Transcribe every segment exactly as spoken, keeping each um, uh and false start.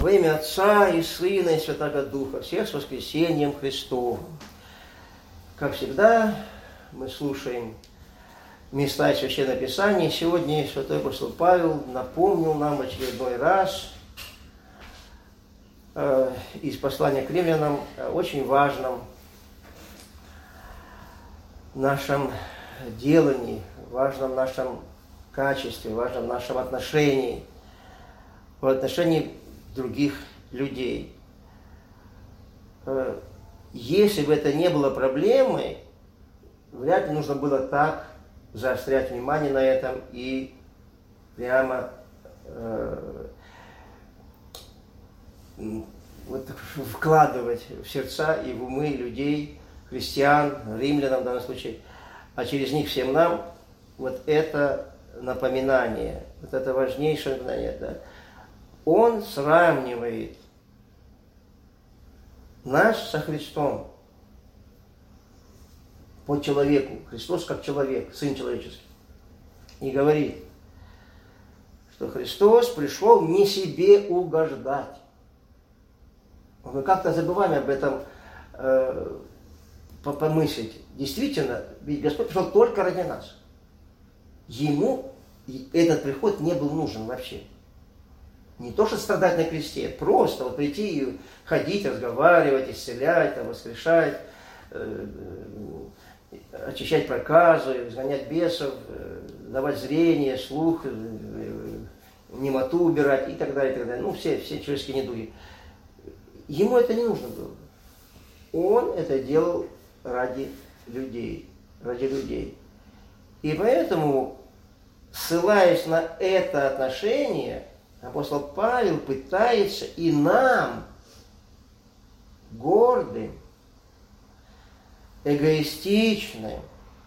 Во имя Отца и Сына и Святого Духа, всех с воскресением Христовым. Как всегда, мы слушаем места из Священного Писания. Сегодня святой апостол Павел напомнил нам очередной раз э, из послания к римлянам о очень важном нашем делании, важном нашем качестве, важном нашем отношении, в отношении других людей. Если бы это не было проблемой, вряд ли нужно было так заострять внимание на этом и прямо э, вот, вкладывать в сердца и в умы людей, христиан, римлянам в данном случае, а через них всем нам вот это напоминание, вот это важнейшее напоминание, да. Он сравнивает нас со Христом по человеку. Христос как человек, Сын человеческий. И говорит, что Христос пришел не себе угождать. Мы как-то забываем об этом э, помыслить. Действительно, ведь Господь пришел только ради нас. Ему этот приход не был нужен вообще. Не то, что страдать на кресте, просто вот прийти и ходить, разговаривать, исцелять, там, воскрешать, э, э, очищать проказы, изгонять бесов, э, давать зрение, слух, э, немоту убирать и так далее, и так далее. Ну, все, все человеческие недуги. Ему это не нужно было. Он это делал ради людей, ради людей. И поэтому, ссылаясь на это отношение, апостол Павел пытается и нам, гордым, эгоистичным,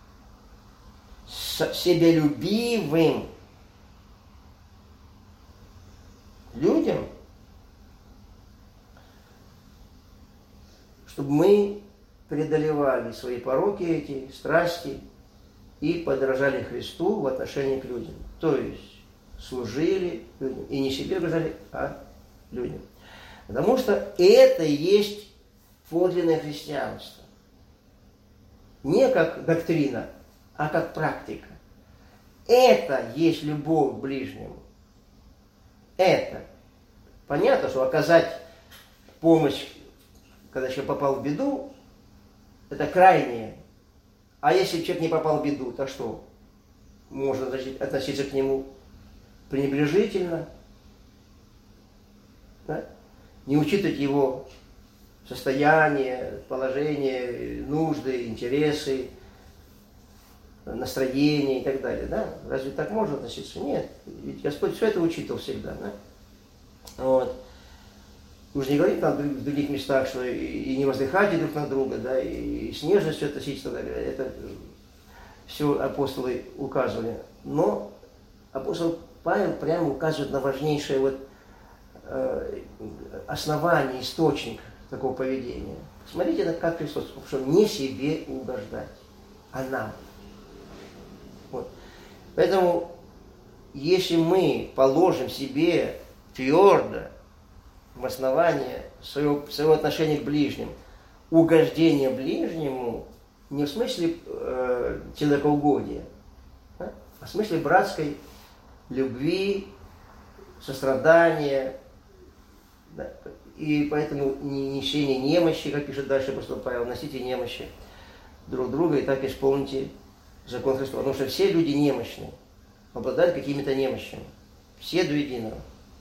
себялюбивым людям, чтобы мы преодолевали свои пороки эти, страсти и подражали Христу в отношении к людям. То есть служили людям. И не себе угождали, а людям. Потому что это и есть подлинное христианство. Не как доктрина, а как практика. Это есть любовь к ближнему. Это. Понятно, что оказать помощь, когда человек попал в беду, это крайнее. А если человек не попал в беду, то что? Можно относиться к нему пренебрежительно, да? Не учитывать его состояние, положение, нужды, интересы, настроение и так далее. Да? Разве так можно относиться? Нет. Ведь Господь все это учитывал всегда. Да? Вот. Уж не говорит там в других местах, что и не воздыхайте друг на друга, да, и с нежностью относиться, да, это все апостолы указывали. Но апостол Павел прямо указывает на важнейшее вот, э, основание, источник такого поведения. Смотрите, как Христос, что не себе угождать, а нам. Вот. Поэтому, если мы положим себе твердо в основание своего, своего отношения к ближним, угождение ближнему, не в смысле э, человекоугодия, да? А в смысле братской любви, сострадания, да? И поэтому несение немощи, как пишет дальше апостол Павел, носите немощи друг друга и так исполните закон Христова. Потому что все люди немощны, обладают какими-то немощами. Все до единого.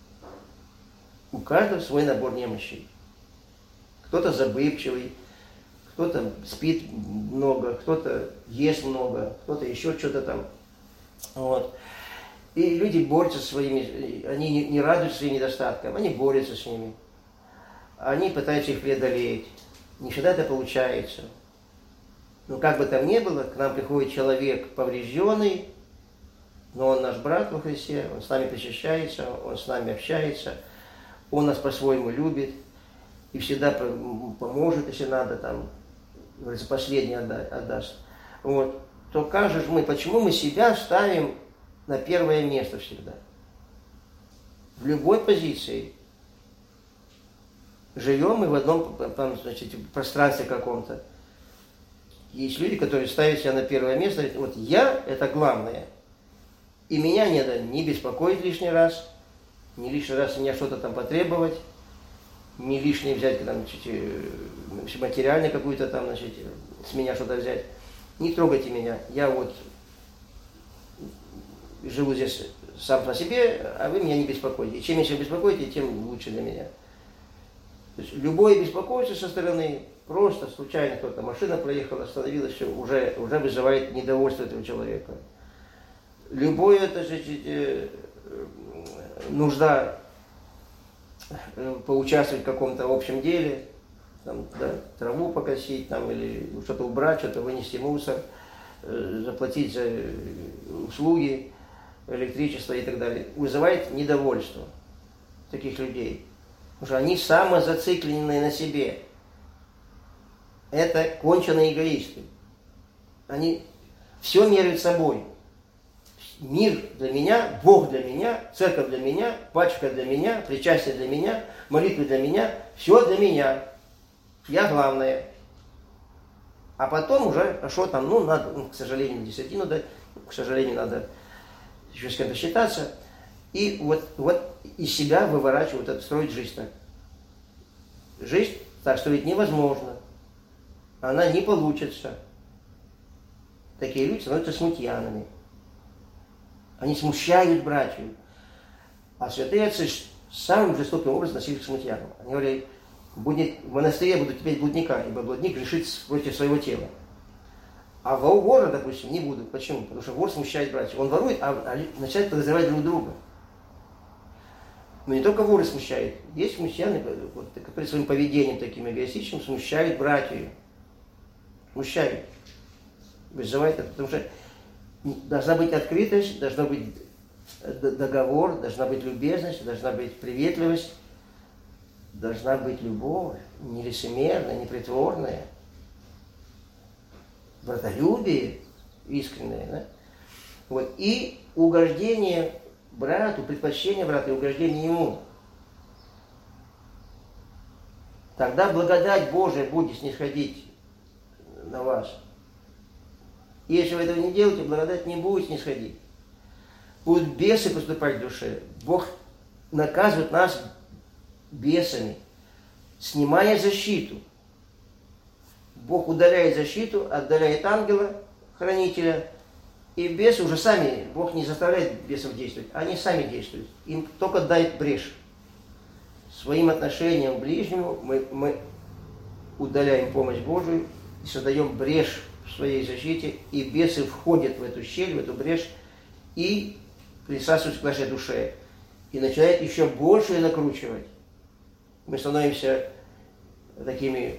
У каждого свой набор немощей. Кто-то забывчивый, кто-то спит много, кто-то ест много, кто-то еще что-то там. Вот. И люди борются со своими, они не, не радуются своим недостаткам, они борются с ними. Они пытаются их преодолеть. Не всегда это получается. Но как бы там ни было, к нам приходит человек поврежденный, но он наш брат во Христе, он с нами причащается, он с нами общается, он нас по-своему любит и всегда поможет, если надо, там, говорится, последний отдаст. Вот. То как же мы, почему мы себя ставим на первое место всегда? В любой позиции. живем мы в одном там, значит, пространстве каком-то. Есть люди, которые ставят себя на первое место, говорят, вот я – это главное. И меня не надо не беспокоить лишний раз, не лишний раз меня что-то там потребовать, не лишнее взять, там, значит, материально какую-то там, значит, с меня что-то взять. Не трогайте меня, я вот живу здесь сам по себе, а вы меня не беспокоите. И чем меньше беспокоите, тем лучше для меня. То есть любое беспокойство со стороны, просто случайно кто-то, машина проехала, остановилась, все, уже, уже вызывает недовольство этого человека. Любое, это же нужда поучаствовать в каком-то общем деле, там, да, траву покосить, там, или что-то убрать, что-то вынести мусор, заплатить за услуги, электричество и так далее, вызывает недовольство таких людей. Потому что они самозацикленные на себе. Это конченые эгоисты. Они все меряют собой. Мир для меня, Бог для меня, церковь для меня, пачка для меня, причастие для меня, молитвы для меня, все для меня. Я главное. А потом уже, а что там, ну, надо, ну, к сожалению, десятину дать, к сожалению, надо еще с кем-то считаться. И вот, вот из себя выворачивать, вот, строить жизнь так. Жизнь так строить невозможно. Она не получится. Такие люди становятся смутьянами. Они смущают братью. А святые отцы самым жестоким образом относились к смутьянам. Они говорили, будет, в монастыре будут теперь блудника, ибо блудник грешит против своего тела. А вора, допустим, не буду. Почему? Потому что вор смущает братьев. Он ворует, а, а начинает подозревать друг друга. Но не только воры смущают. Есть смущенные, вот, которые своим поведением таким эгоистичным смущают братью. Смущают. Вызывает это. Потому что должна быть открытость, должна быть договор, должна быть любезность, должна быть приветливость, должна быть любовь, не лицемерная, не притворная. Братолюбие искреннее, да? Вот. И угождение брату, предпочтение брата и угождение ему. Тогда благодать Божия будет снисходить на вас. И если вы этого не делаете, благодать не будет снисходить. Будут бесы поступать в душе. Бог наказывает нас бесами, снимая защиту. Бог удаляет защиту, отдаляет ангела, хранителя, и бесы уже сами, Бог не заставляет бесов действовать, они сами действуют. Им только дает брешь. Своим отношением к ближнему мы, мы удаляем помощь Божию и создаем брешь в своей защите, и бесы входят в эту щель, в эту брешь, и присасываются к нашей душе, и начинают еще больше накручивать. Мы становимся такими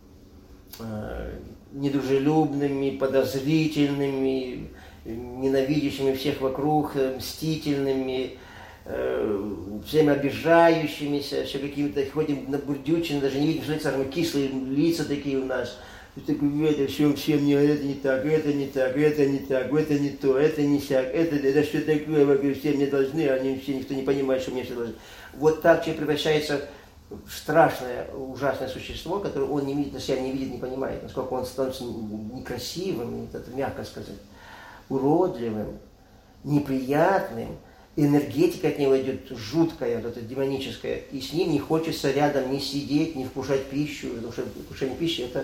э, недружелюбными, подозрительными, ненавидящими всех вокруг, мстительными, э, всеми обижающимися, все какими-то, ходим набурдючими, даже не видим, что лица, кислые лица такие у нас. Это все, всем не, это не так, это не так, это не так, это не то, это не сяк, это, это что такое, вы все мне должны, они все, никто не понимает, что мне все должны. Вот так человек превращается в страшное, ужасное существо, которое он не видит, на себя не видит, не понимает, насколько он становится некрасивым, это мягко сказать, уродливым, неприятным, энергетика от него идет жуткая, вот эта демоническая, и с ним не хочется рядом ни сидеть, ни вкушать пищу, потому что вкушение пищи это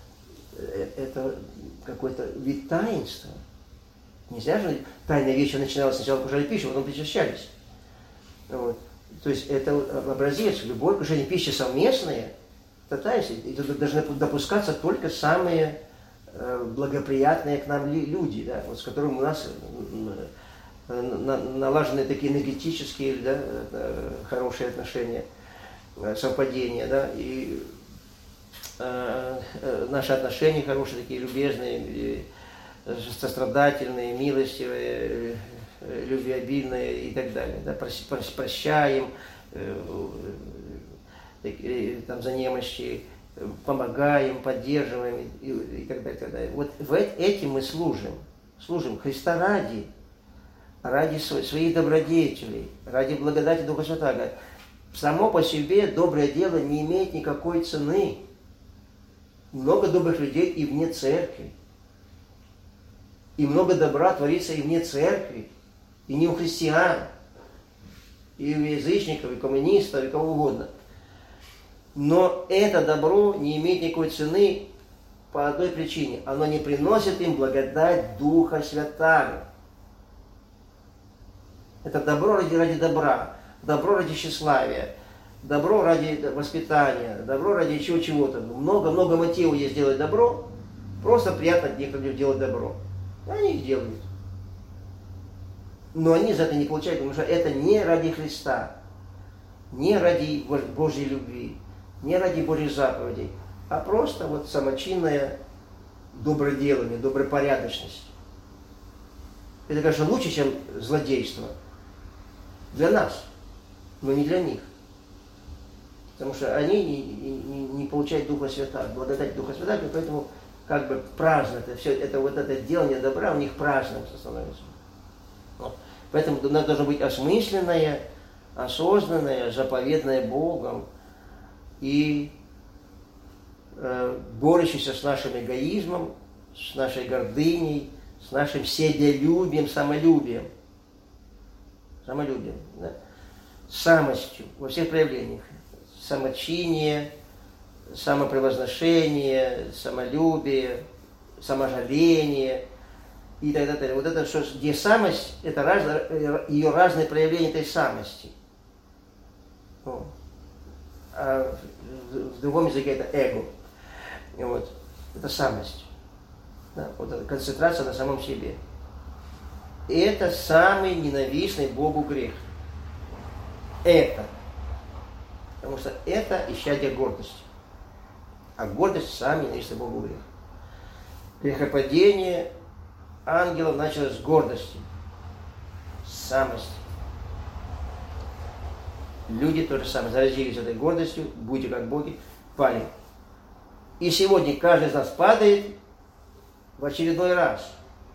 это какой-то вид таинства. Нельзя же тайная вещь начиналась сначала кушали пищу, потом причащались. Вот. То есть это образец, любое кушание пищи совместное, это таинство. Это должны допускаться только самые э, благоприятные к нам люди, да, вот с которыми у нас э, на, налажены такие энергетические, да, э, хорошие отношения, э, совпадения, да, и наши отношения хорошие, такие любезные, сострадательные, милостивые, любвеобильные и так далее. Да, прощаем там, за немощи, помогаем, поддерживаем и, и так далее, и так далее. Вот в этим мы служим. Служим Христа ради, ради своих добродетелей, ради благодати Духа Святаго. само по себе доброе дело не имеет никакой цены. Много добрых людей и вне церкви. И много добра творится и вне церкви, и не у христиан, и у язычников, и коммунистов, и кого угодно. Но это добро не имеет никакой цены по одной причине. Оно не приносит им благодать Духа Святаго. Это добро ради, ради добра, добро ради тщеславия, добро ради воспитания, добро ради чего-чего-то. Много-много мотивов есть делать добро, просто приятно некоторым делать добро. Они их делают. Но они за это не получают, потому что это не ради Христа, не ради Божьей любви, не ради Божьих заповедей, а просто вот самочинное доброделание, добропорядочность. Это, конечно, лучше, чем злодейство. Для нас, но не для них. Потому что они не, не, не получают Духа Святаго, благодать Духа Святаго, поэтому как бы праздно это все, это вот это делание добра у них праздным становится. Вот. Поэтому оно должно быть осмысленное, осознанное, заповедное Богом и э, борющееся с нашим эгоизмом, с нашей гордыней, с нашим седелюбием, самолюбием. Самолюбием, да? Самостью во всех проявлениях. Самочиние, самопревозношение, самолюбие, саможаление и так далее. Вот это, что, где самость, это раз, ее разные проявления этой самости. Вот. А в другом языке это эго. Вот. Это самость. Да? Вот это концентрация на самом себе. И это самый ненавистный Богу грех. Это. Потому что это исчадие гордости. А гордость самый ненавистный Богу грех. Грехопадение ангелов началось с гордости, с самости. Люди то же самое, заразились этой гордостью, будьте как боги, пали. И сегодня каждый из нас падает в очередной раз.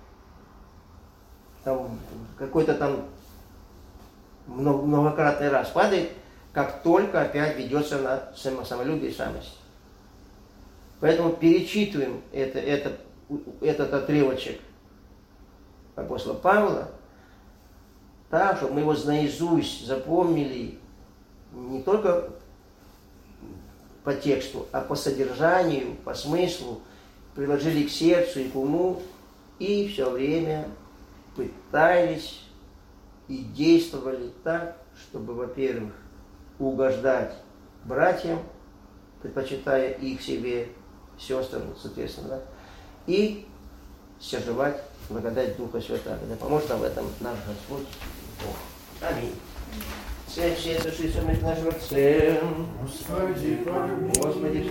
Там, какой-то там многократный раз падает, как только опять ведется на самолюбие и самость. Поэтому перечитываем это, это, этот отрывочек апостола Павла так, чтобы мы его наизусть запомнили не только по тексту, а по содержанию, по смыслу, приложили к сердцу и к уму, и все время пытались и действовали так, чтобы, во-первых, угождать братьям, предпочитая их себе, сестрам, соответственно, да, и стяжевать благодать Духа Святаго. Да поможет нам в этом наш Господь Бог. Аминь. Все, все души, все мы к нашему Господи, Господи,